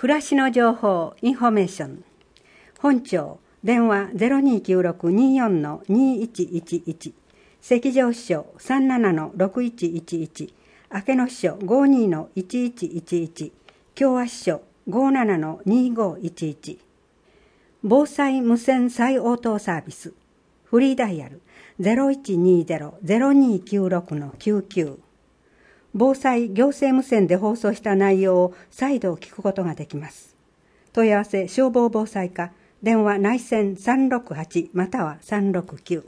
暮らしの情報インフォメーション。本庁電話 029624-2111、 関上支所 37-6111、 明野支所 52-1111、 共和支所 57-2511。 防災無線再応答サービス。フリーダイヤル 0120-0296-99。防災行政無線で放送した内容を再度聞くことができます。問い合わせ消防防災課、電話内線368または369。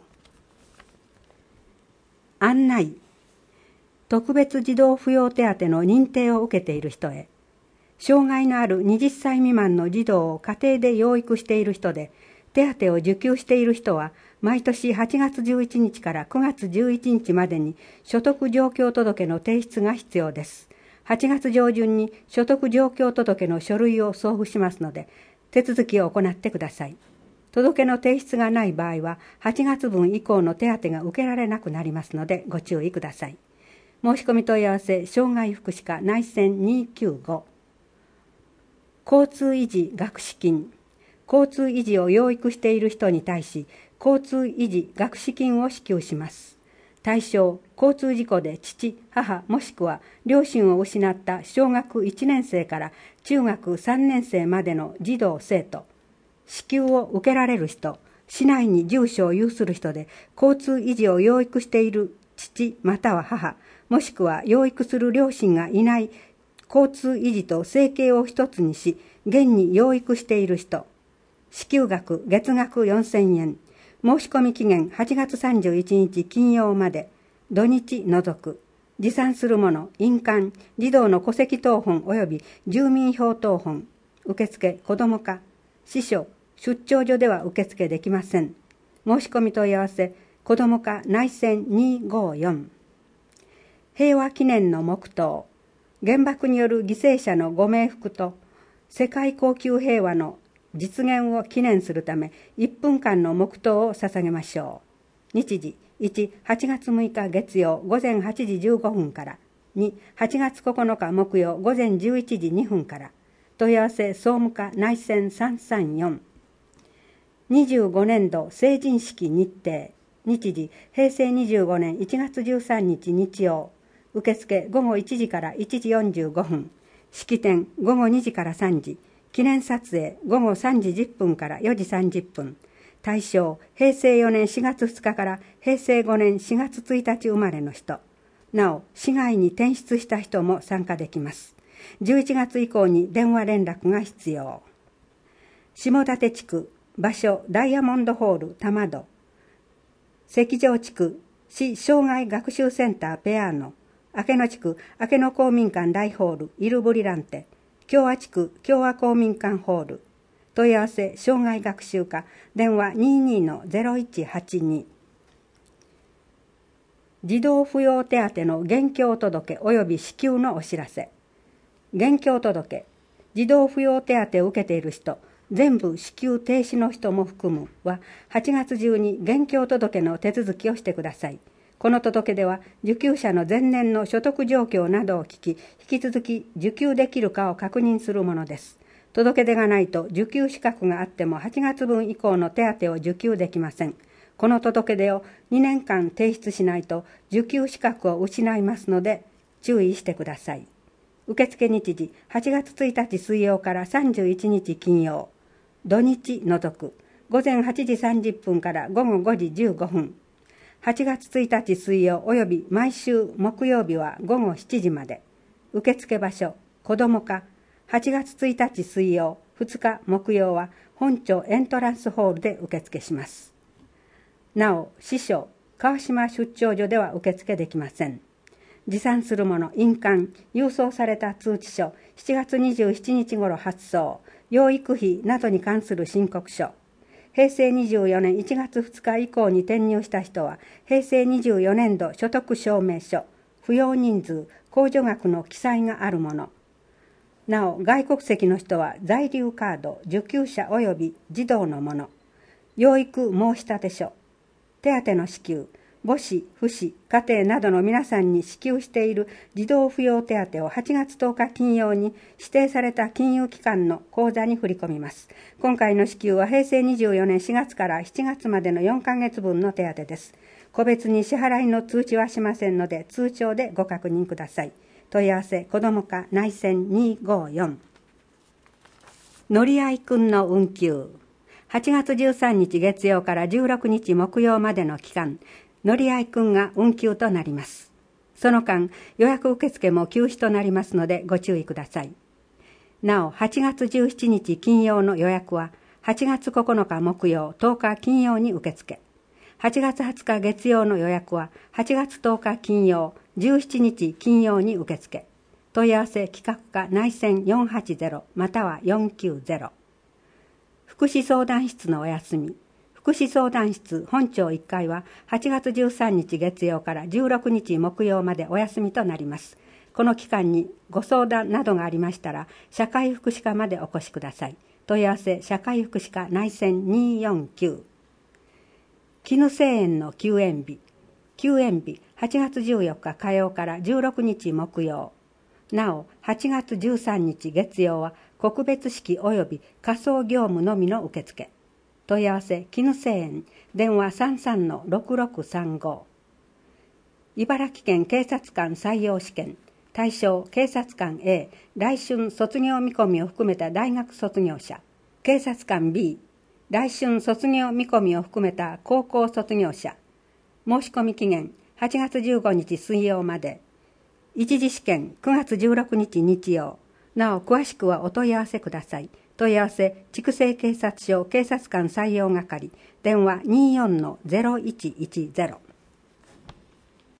案内。特別児童扶養手当の認定を受けている人へ。障害のある20歳未満の児童を家庭で養育している人で、手当を受給している人は、毎年8月11日から9月11日までに所得状況届の提出が必要です。8月上旬に所得状況届の書類を送付しますので、手続きを行ってください。届の提出がない場合は、8月分以降の手当が受けられなくなりますので、ご注意ください。申し込み問い合わせ、障害福祉課内線295。交通維持学資金。交通維持を養育している人に対し、交通維持学資金を支給します。対象、交通事故で父、母もしくは両親を失った小学1年生から中学3年生までの児童生徒。支給を受けられる人、市内に住所を有する人で交通維持を養育している父または母、もしくは養育する両親がいない交通維持と生計を一つにし、現に養育している人。支給額月額4000円。申し込み期限8月31日金曜まで。土日除く。持参するもの、印鑑、児童の戸籍謄本及び住民票謄本。受付子ども課。司書、出張所では受付できません。申し込み問い合わせ、子ども課内線254。平和記念の黙祷。原爆による犠牲者のご冥福と世界恒久平和の実現を記念するため1分間の黙祷を捧げましょう。日時1、8月6日月曜午前8時15分から2、8月9日木曜午前11時2分から。問い合わせ総務課内線334。25年度成人式日程。日時平成25年1月13日日曜。受付午後1時から1時45分。式典午後2時から3時。記念撮影午後3時10分から4時30分。対象平成4年4月2日から平成5年4月1日生まれの人。なお、市外に転出した人も参加できます。11月以降に電話連絡が必要。下館地区、場所ダイヤモンドホール多摩戸。関上地区、市障害学習センターペアーノ。明野地区、明野公民館大ホールイルブリランテ。共和地区、共和公民館ホール。問い合わせ障害学習課電話 22-0182。児童扶養手当の現況届及び支給のお知らせ。現況届、児童扶養手当を受けている人、全部支給停止の人も含むは、8月中に現況届の手続きをしてください。この届では、受給者の前年の所得状況などを聞き、引き続き受給できるかを確認するものです。届出がないと受給資格があっても8月分以降の手当を受給できません。この届出を2年間提出しないと受給資格を失いますので、注意してください。受付日時8月1日水曜から31日金曜。土日除く。午前8時30分から午後5時15分。8月1日水曜及び毎週木曜日は午後7時まで。受付場所、子ども課。8月1日水曜、2日木曜は本庁エントランスホールで受付します。なお、支所、川島出張所では受付できません。持参するもの、印鑑、郵送された通知書、7月27日頃発送、養育費などに関する申告書。平成24年1月2日以降に転入した人は、平成24年度所得証明書、扶養人数、控除額の記載があるもの。なお、外国籍の人は在留カード、受給者及び児童のもの。養育申立書、手当の支給、 母子、父子、家庭などの皆さんに支給している児童扶養手当を8月10日金曜に指定された金融機関の口座に振り込みます。今回の支給は平成24年4月から7月までの4ヶ月分の手当です。個別に支払いの通知はしませんので、通帳でご確認ください。問い合わせ、子ども課内線254。のりあいくんの運休。8月13日月曜から16日木曜までの期間、のりあいくんが運休となります。その間、予約受付も休止となりますのでご注意ください。なお、8月17日金曜の予約は、8月9日木曜、10日金曜に受付。8月20日月曜の予約は、8月10日金曜、17日金曜に受付。問い合わせ企画課内線480または490。福祉相談室のお休み。福祉相談室本庁1階は8月13日月曜から16日木曜までお休みとなります。この期間にご相談などがありましたら、社会福祉課までお越しください。問い合わせ社会福祉課内線249。絹製園の休園日。休園日8月14日火曜から16日木曜。なお、8月13日月曜は告別式及び仮装業務のみの受付。問い合わせ、絹製園、電話33-6635。茨城県警察官採用試験、対象警察官 A、来春卒業見込みを含めた大学卒業者。警察官 B、来春卒業見込みを含めた高校卒業者。申し込み期限、8月15日水曜まで。一次試験、9月16日日曜。なお、詳しくはお問い合わせください。問い合わせ、筑西警察署警察官採用係、電話24-0110。